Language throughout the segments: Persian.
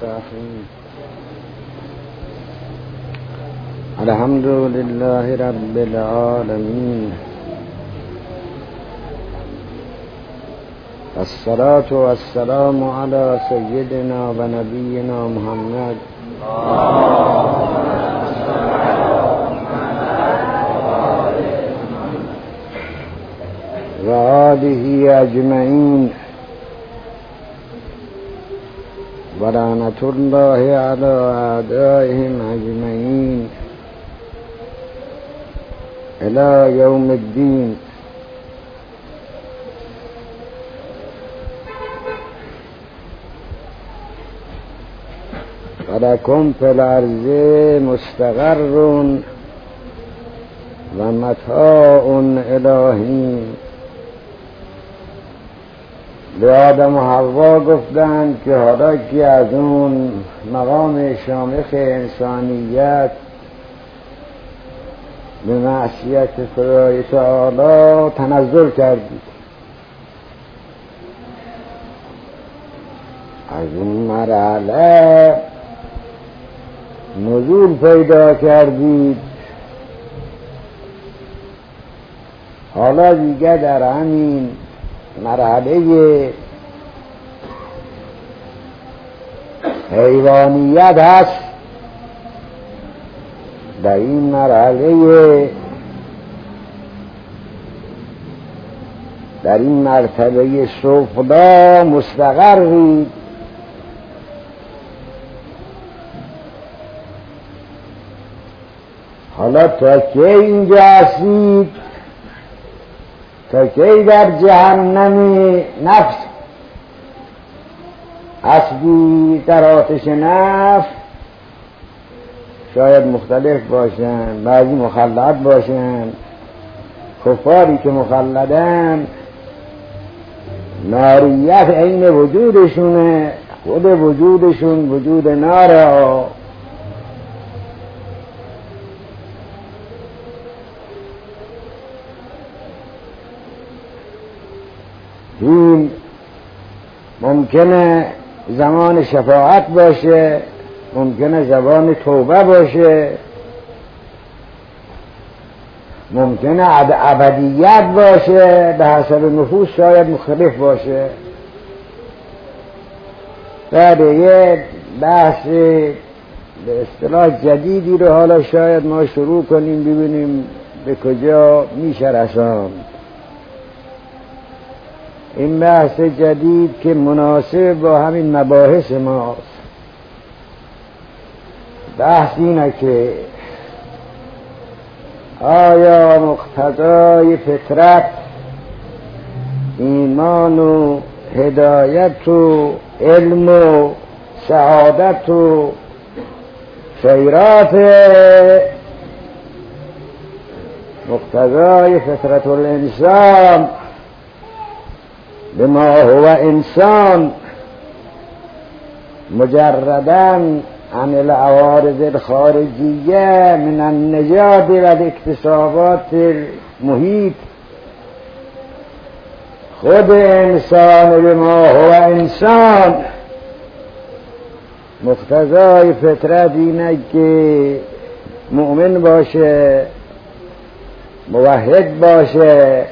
الرحيم الحمد لله رب العالمين الصلاة والسلام على سيدنا ونبينا محمد وآله أجمعين ولعنة الله على أعدائهم أجمعين إلى يوم الدين. ولكم في الأرض مستقر ومتاع إلى حین. به آدم و حوا گفتند که حالا که از اون مقام شامخ انسانیت به معصیت خدای تعالی تنزل کردید، از اون مرحله نزول پیدا کردید، حالا دیگه در همین مرحله حیوانیت هست، در این مرحله در این مرتبه سفلی مستقرید. حالا تا که اینجا هستید، تا که در جهنم نفس اصلی در آتش نفس شاید مختلف باشن، بعضی مخلد باشن، کفاری که مخلدن ناریت عین وجودشونه، خود وجودشون وجود ناره. این ممکنه زمان شفاعت باشه، ممکنه زمان توبه باشه، ممکنه ابدیت باشه، به حسب نفوس شاید مختلف باشه. بعد یه بحث به اصطلاح جدیدی رو حالا شاید ما شروع کنیم، ببینیم به کجا میشه رساند. این بحث جدید که مناسب با همین مباحث ماست. بحث اینه که آیا مقتضای فطرت ایمان و هدایت و علم و سعادت و خیرات، مقتضای فطرت الانسان بما هو انسان مجرداً عن العوارض الخارجیه من النجات و الاکتسابات المحیط، خود انسان بما هو انسان مقتضای فطرت اینه که مؤمن باشه، موحد باشه،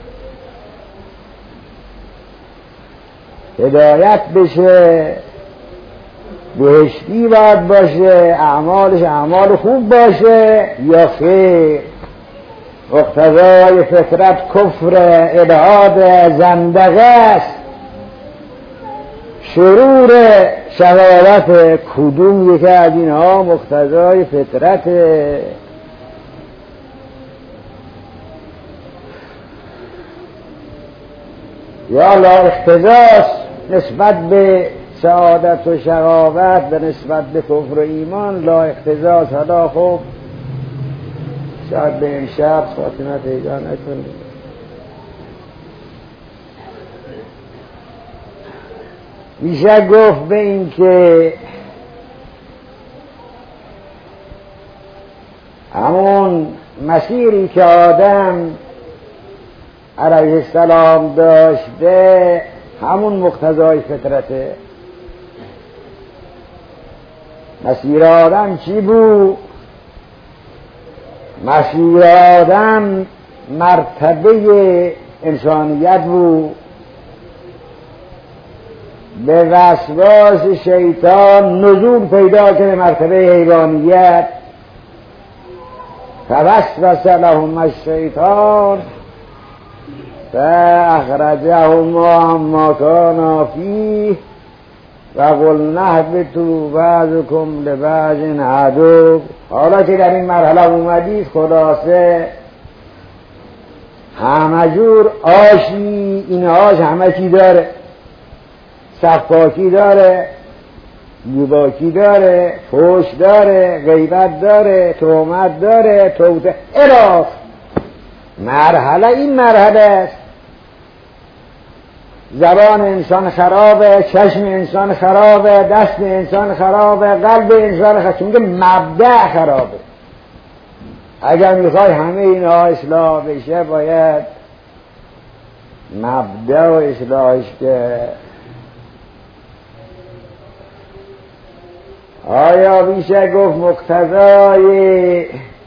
هدایت بشه، بهشتی باید باشه، اعمالش اعمال خوب باشه یا خیر. مقتضای فطرت کفر، الحاد، زندقه است، شرور، شهوت. کدوم یکی از اینها مقتضای فطرت؟ یا لا اقتضاس نسبت به سعادت و شقاوت، به نسبت به کفر و ایمان لا اقتضاس. حالا خوب شاید به امشب خاتمه پیدا نکنید. میشه گفت به این که همون مسیری که آدم علیه السلام داشته همون مقتضای فطرته. مسیر آدم چی بود؟ مسیر آدم مرتبه انسانیت بود. به وسواس شیطان نزول پیدا کرد مرتبه حیوانیت. فوسوس لهم الشیطان فاخرجهما عما کانا فیه وقلنا اهبطوا بعضکم لبعض عدو. حالا که در این مرحله اومدید، خلاصه همه جور آشی، این آش همه چی داره، صفاکی داره، یوباکی داره، فوش داره، غیبت داره، تهمت داره، توته اراف. مرحله این مرحله است. زبان انسان خرابه، چشم انسان خرابه، دست انسان خرابه، قلب انسان خرابه، چون که مبدأ خرابه. اگر میخوای همه اینها اصلاح بشه، باید مبدأ و اصلاحش که آیا میشه گفت مقتضای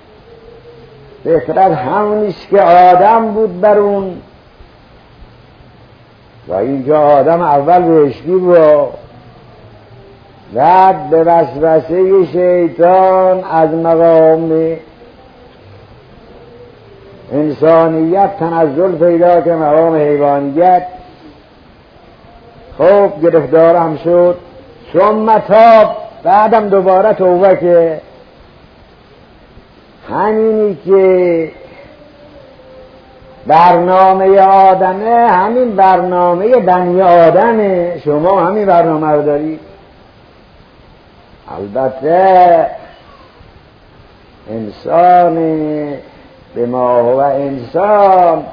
فطرت همونیست که آدم بود بر اون، و اینکه آدم اول بهشتی بود، بعد به وسوسه شیطان از مقام انسانیت تنزل پیدا که مقام حیوانیت. خب گرفتارم شد، ثم تاب، بعدم دوباره توبه که همینی که برنامه آدمه، همین برنامه بنی آدمه. شما همین برنامه رو دارید. البته انسان به ما هو انسان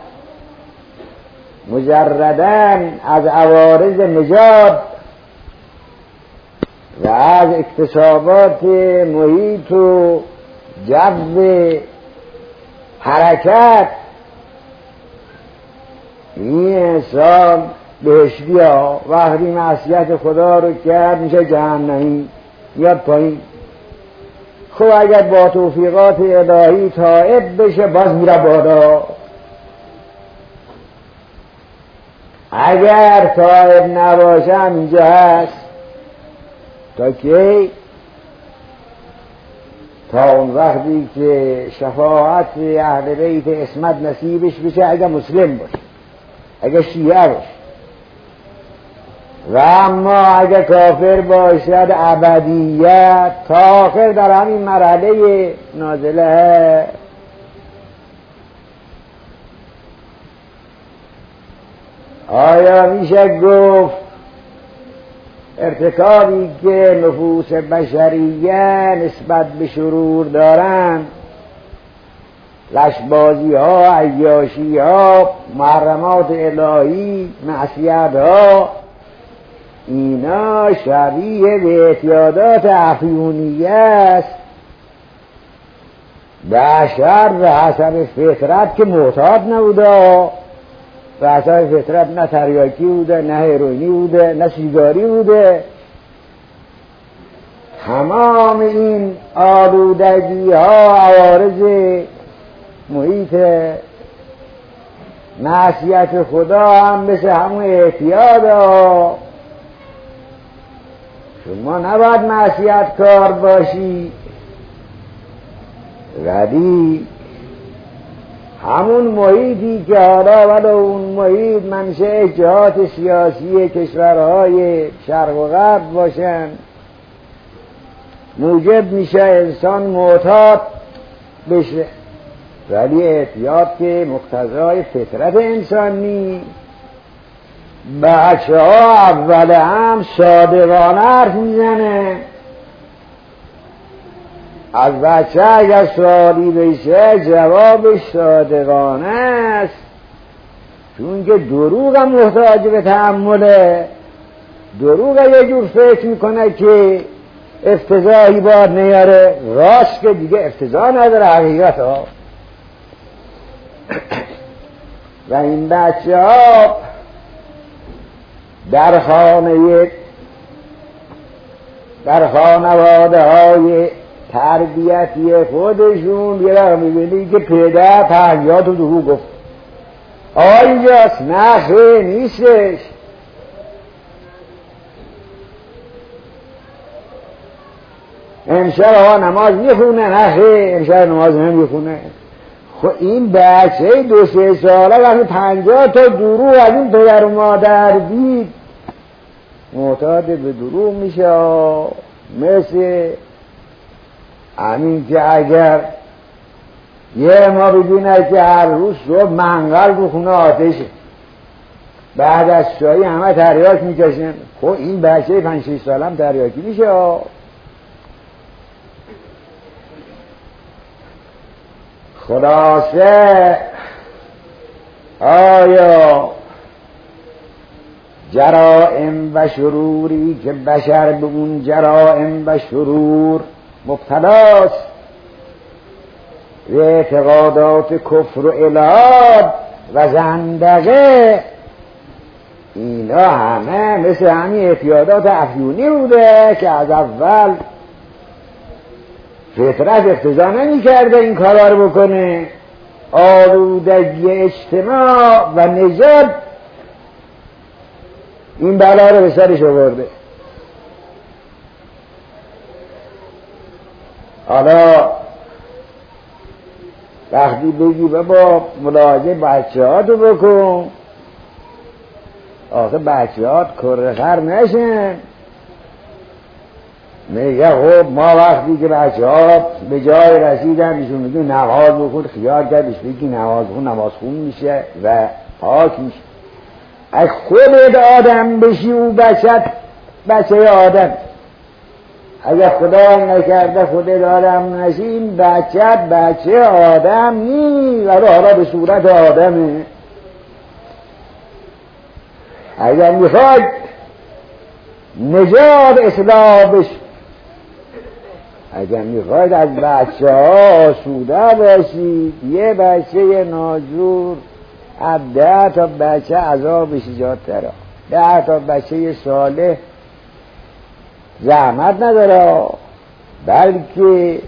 مجرداً از عوارض نژاد و از اکتسابات محیط و جو حرکت، این انسان بهشتی ها وقتی معصیت خدا رو کرد میشه جهنمی، میاد پایین. خب اگر با توفیقات الهی تائب بشه باز میره بالا. اگر تائب نباشه هم اینجا هست. تا کی؟ تا اون وقتی که شفاعت اهل بیت عصمت نصیبش بشه، اگر مسلم باشه، اگر شیعه باشه. و اما اگر کافر باشد ابدیت تا آخر در همین مرحله نازله. آیا میشه گفت ارتکابی که نفوس بشریه نسبت به شرور دارن، لشبازی ها، عیاشی ها، محرمات الهی، معصیت ها، اینا شبیه به اعتیادات افیونیه است؟ بشر به حسب فطرت که معتاد نبوده، به حسب فطرت نه تریاکی بوده، نه هیروئینی بوده، نه سیگاری بوده. تمام این آلودگی ها عوارض محیط معصیت خدا هم مثل همون اعتیاد ها. شما نباید معصیت کار باشی، ولی همون محیطی که حالا ولو اون محیط منشأ جهات سیاسی کشورهای شرق و غرب باشن، موجب میشه انسان معتاد بشه. ولی اعتیاد که مقتضای فطرت انسانی. بچه ها اول هم صادقانه حرف میزنه. از بچه اگر سوالی بشه جوابش صادقانه است، چون که دروغ هم محتاج به تحمله. دروغ یه جور فکر میکنه که افتضاحی باید نیاره، راست که دیگه افتضاح نداره حقیقت ها. و این بچه ها در خانه در خانواده های تربیتی خودشون یه رقم میبینی که پدر 50 تا دروغ گفت. آیاست نه خیلی نیستش. امشب نماز میخونه، نه خیلی امشب نماز نمیخونه. خب این بچه 2-3 ساله وقتی 50 تا دروغ از این پدر و مادر دید معتاد به دروغ میشه. مثل همین که اگر یه ما ببینه که هر روز صبح منقل رو خونه آتشه، بعد از چایی همه تریاک میکشن. خب این بچه 5-6 ساله هم تریاکی میشه. خلاصه آیا جرائم و شروری که بشر به اون جرائم و شرور مبتلاست و اعتقادات کفر و الحاد و زندقه، اینا همه مثل همین اعتیادات افیونی بوده که از اول فطرت اقتضا نمی کرده این کارا رو بکنه. آلودگی اجتماع و نژاد این بلا رو به سرش آورده. حالا وقتی بگی بابا ملاحظه بچه ها تو بکن، آخه بچه ها کرخر نشن. میگه خب ما وقتی که بچه ها به جای رسیدن میشون میگه نماز بخون، خیال کردش بگی نماز خون میشه و پاک میشه. اگه خودت آدم بشی او بچه آدم، اگه خدا نکرده خودت آدم نشی این بچه آدم نی، ولی حالا به صورت آدمه. اگر میخواد نژاد اصلاح بشه، اگر میخواید از بچه ها آسوده باشید، یه بچه ناجور از 10 تا بچه عذابش زیادتره. 10 تا بچه صالح زحمت نداره، بلکه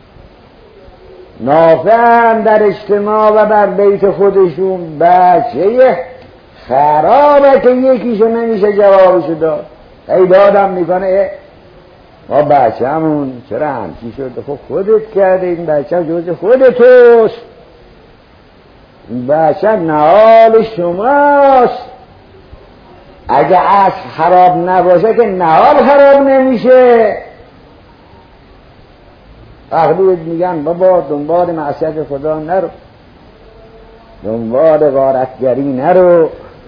نافع در اجتماع و بر بیت خودشون. بچه خرابه که یکیشو نمیشه جوابشو داد. ای دادم میکنه ما بچه همون چرا همچی شده؟ خب خودت کرده، این بچه جز خودتوست، این بچه نهال شماست. اگه اصل خراب نباشه که نهال خراب نمیشه. وقتی میگن بابا دنبال معصیت خدا نرو، دنبال غارتگری نرو،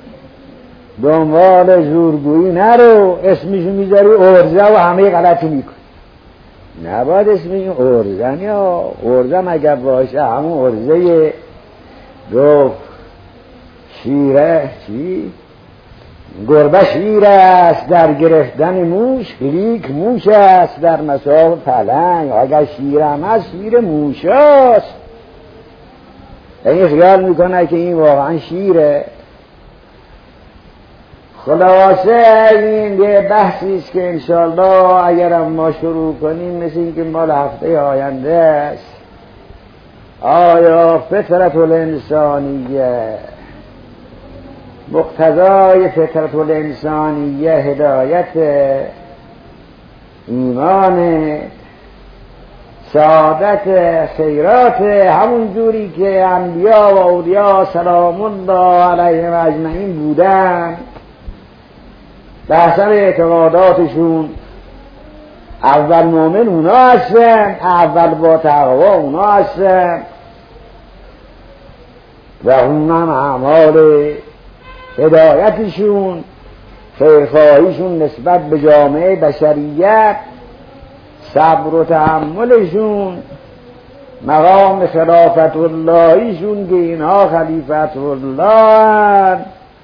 دنبال زورگویی نرو، اسمشو میذاری ارزه و همه غلطی میکنی. نباید اسمش ارزن، یا ارزم اگر باشه همون ارزه گفت شیره چی؟ گربه شیر است در گرفتن موش، لیک موش است در مساق پلنگ. اگر شیرم هست شیر موش است. این خیال میکنه که این واقعا شیره. خلاصه این یه بحثی است که انشالله اگرم ما شروع کنیم مثل این که مال هفته آینده است. آیا فطرت الانسانیه، مقتضای فطرت الانسانیه هدایت، ایمان، سعادت، خیرات، همون جوری که انبیا و اولیا سلام الله علیهم اجمعین بودن به حسب اعتقاداتشون. اول مومن اونا هستن، اول با تقوا اونا هستن و اونم اعمال هدایتشون، خیرخواهیشون نسبت به جامعه بشریت، صبر و تحملشون، مقام خلافت اللهیشون که اینها خلیفت الله،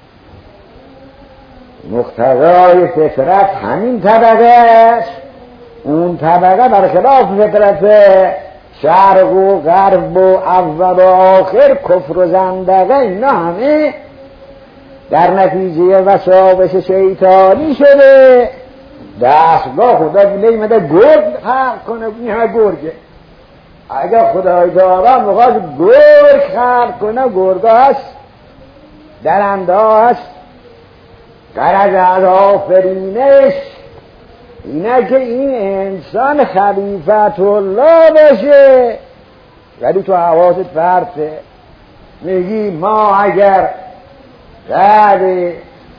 مقتضای فطرت همین طبقه است. اون طبقه برخلاف فطرت شرق و غرب و اول و آخر کفر و زندقه، اینا همه در نتیجه وساوس شیطانی شده دستگاه خدا بیله ایمده گرگ خلق کنه، این همه گرگه. اگر خدای تعالی میخواد گرگ خلق کنه، گرگا هست، درنده هست. غرض از آفرینش اینه که این انسان خلیفت الله باشه. ولی تو حواست پرته، میگی ما اگر بعد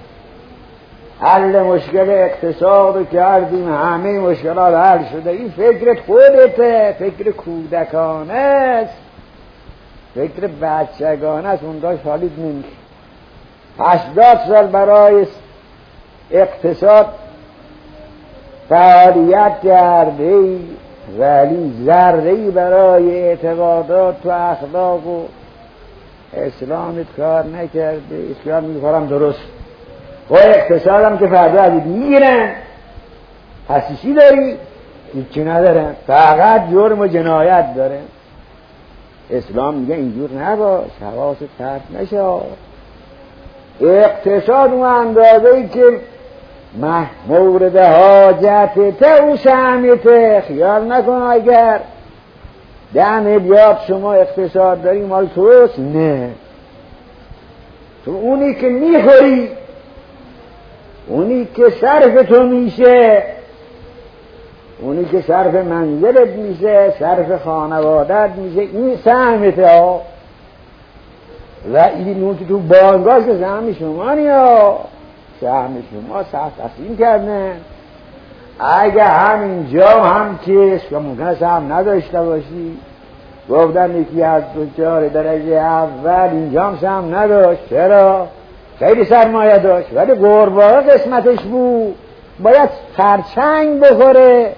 حل مشکل اقتصاد کردیم همه مشکلات حل شده، این فکرت خودته، فکر کودکانه است، فکر بچگانه است، اون داشت حالیت نمیشه. 80 سال برای اقتصاد فعالیت کرده ولی ذره‌ای برای اعتقادات و اخلاق و اسلامت کار نکرده. اسلام میگه درست و اقتصادم که فردا از میگیرن، حسیسی داری؟ هیچی ندارن، فقط جرم و جنایت دارن. اسلام میگه اینجور نباش، حواست پرت نشه. اقتصاد اون اندازه‌ای که مورد حاجتته او سهمته. خیال نکن اگر 10 میلیارد شما اقتصاد داری مال توست، نه، تو اونی که میخوری، اونی که صرف تو میشه، اونی که صرف منزلت میشه، صرف خانوادت میشه، این سهمته ها. و این اون که تو بانگاه که سهم شما نیا، سهم شما تقسیم کردن. اگه همینجا هم که ممکنه سهم نداشته باشی، گفتن یکی از دوچار درجه اول اینجا هم سهم نداشت. چرا؟ خیلی سرمایه داشت ولی قرباغه قسمتش بود، باید خرچنگ بخوره.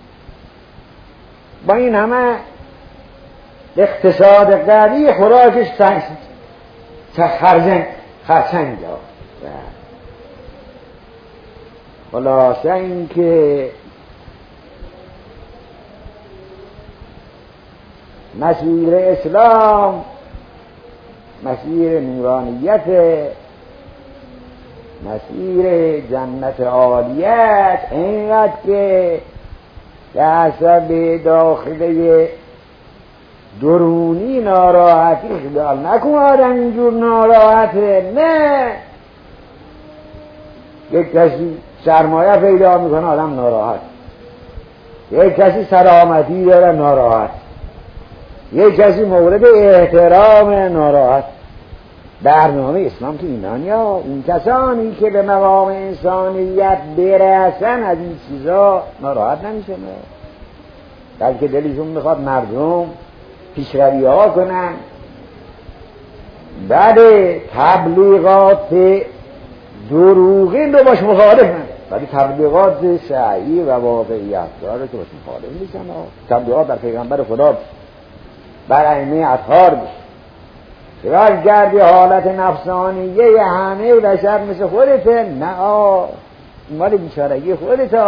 با این همه اقتصاد قوی خوراکش خرچنگ داشت. خلاصه این که مسیر اسلام مسیر نورانیت، مسیر جنت عالیت، اینقدر که حسب داخله درونی ناراحتی خیال نکن آدم اینجور ناراحته. نه، یک کسی سرمایه پیدا میکنه آدم ناراحت، یک کسی سلامتی داره ناراحت، یک کسی مورد احترام ناراحت. برنامه اسلام که اینان یا این کسانی که به مقام انسانیت برسن از این چیزا ناراحت نمیشه، بلکه دلشون میخواد مردم پیشروی ها کنن. بعد تبلیغات دروغین رو باش مخالفن، ولی تبلیغات صحیح و واقعیت داره که باش مخالف نیستن. تبلیغات در پیغمبر خدا بر ائمه اطهار بشه. چرا گردی حالت نفسانیه همه بشر مثل خودته؟ نه، مال بیچارگی خودته.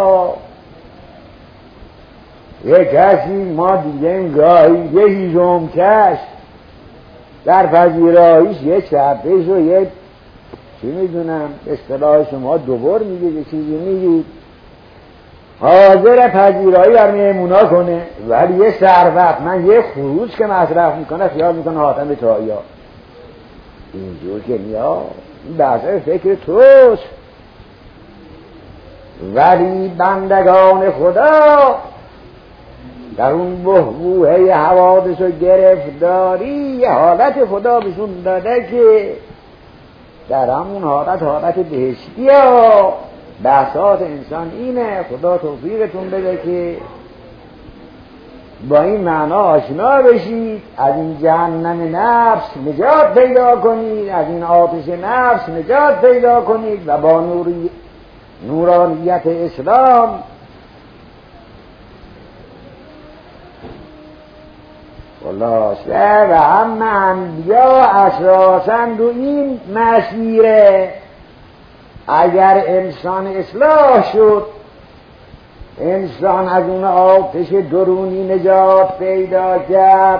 یک کسی ما دیگه گاهی یه هیزم کش در پذیراییش یه چپش و یه چی میدونم اصطلاح شما دوبار میگه یه چیزی میگید، حاضر پذیرایی بر میمونا کنه، ولی یه ثروت من یه خروج که مصرف میکنه خیال میکنه حاتم تایی ها. اینجور که نیا، این بحثه فکر توست. ولی بندگان خدا در اون بحبوحه حوادث و گرفتاری یه حالت خدا بهشون داده که در همون حالت بهشتی ها. بحثات انسان اینه. خدا توفیقتون بده که با این معنا آشنا بشید، از این جهنم نفس نجات پیدا کنید، از این آتش نفس نجات پیدا کنید و با نورانیت اسلام خلاصه و همه انبیا اساساً رو این مسیره. اگر انسان اصلاح شد، انسان از اون آتش درونی نجات پیدا کرد،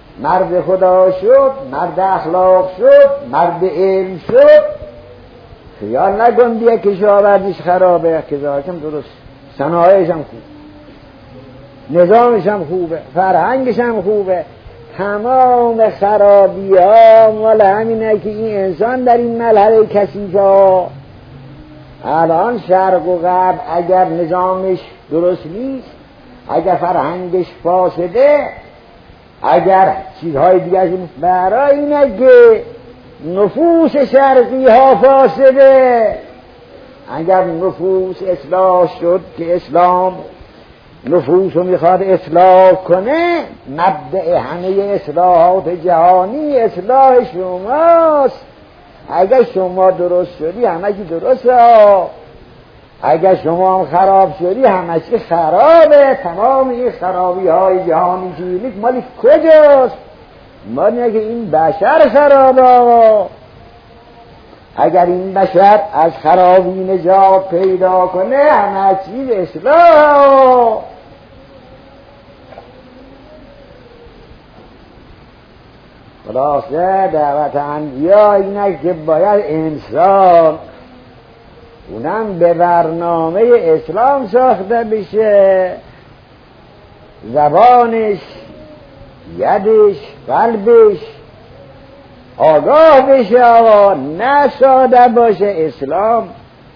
مرد خدا شد، مرد اخلاق شد، مرد علم شد، خیال نکن دیگه کشاورزیش خرابه، کشاورزیش هم درست، صنایعش هم خوب، نظامش هم خوبه، فرهنگش هم خوبه. تمام خرابی ها مال همینه که این انسان در این مرحله کثیفه ها. الان شرق و غرب اگر نظامش درست نیست، اگر فرهنگش فاسده، اگر چیزهای دیگه برای اینه که نفوس شرقی ها فاسده. اگر نفوس اصلاح شد که اسلام نفوس رو میخواد اصلاح کنه، مبدأ همه اصلاحات جهانی اصلاح شماست. اگر شما درست شدی همه چی درسته، اگر شما هم خراب شدی همه چی خرابه. تمام این خرابی های جهانی جیلیک مالی کجاست؟ مالی که این بشر خرابه. اگر این بشر از خرابی نجات پیدا کنه همه چیز اصلاح. خلاصه دعوت انبیا اینه که باید انسان اونم به برنامه اسلام ساخته بشه، زبانش، یدش، قلبش آگاه بشه آقا، نه ساده باشه. اسلام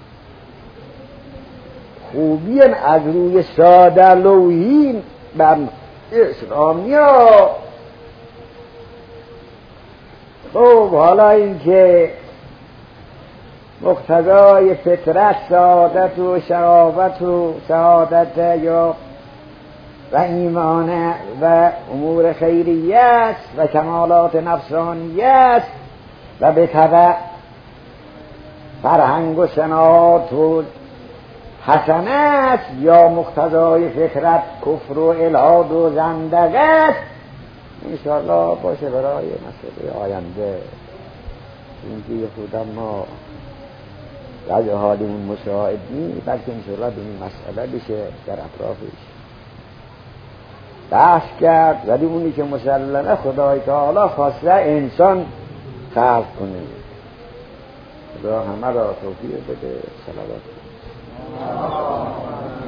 خوبی از روی ساده لوحین بر اسلامی ها. خب حالا این که مقتضای فطرت سعادت و شرافت و سعادت یا و ایمان و امور خیریه است و کمالات نفسانیه است و به تبع فرهنگ و صناعات و حسنه است، یا مقتضای فطرت کفر و الحاد و زندقه است. انشاءالله باشه برای مسئله آینده، اینکه خودم ما وضع حالیمون مساعد نیست، بلکه انشاءالله به این مسئله بشه در اطرافش بحث کرد. ولی اونی که مسلمه خدای تعالی خواسته انسان خلق کنه. خدا همه را توفیق بده. صلوات